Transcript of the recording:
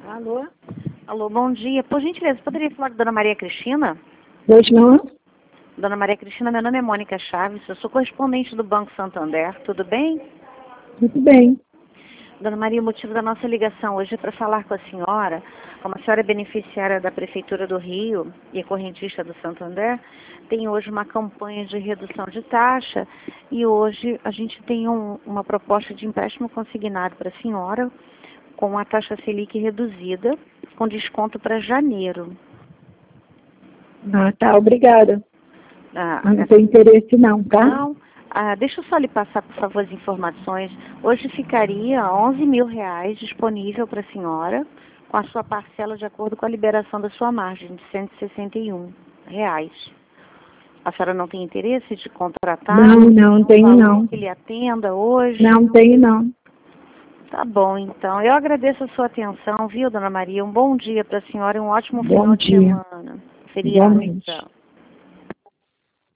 Alô? Alô, bom dia. Por gentileza, poderia falar com a Dona Maria Cristina? Pois não? Dona Maria Cristina, meu nome é Mônica Chaves, eu sou correspondente do Banco Santander, tudo bem? Tudo bem. Dona Maria, o motivo da nossa ligação hoje é para falar com a senhora. Como a senhora é beneficiária da Prefeitura do Rio e é correntista do Santander, tem hoje uma campanha de redução de taxa e hoje a gente tem uma proposta de empréstimo consignado para a senhora com a taxa Selic reduzida, com desconto para janeiro. Ah, tá, obrigada. Ah, Mas não tem interesse não, tá? Não. Deixa eu só lhe passar, por favor, as informações. Hoje ficaria R$ 11.000 disponível para a senhora, com a sua parcela de acordo com a liberação da sua margem, de R$ 161. A senhora não tem interesse de contratar? Não tenho Um valor não. que lhe atenda hoje? Não tenho não. Tá bom, então. Eu agradeço a sua atenção, viu, Dona Maria? Um bom dia para a senhora e um ótimo final de dia. semana. Feriado, Igualmente. então.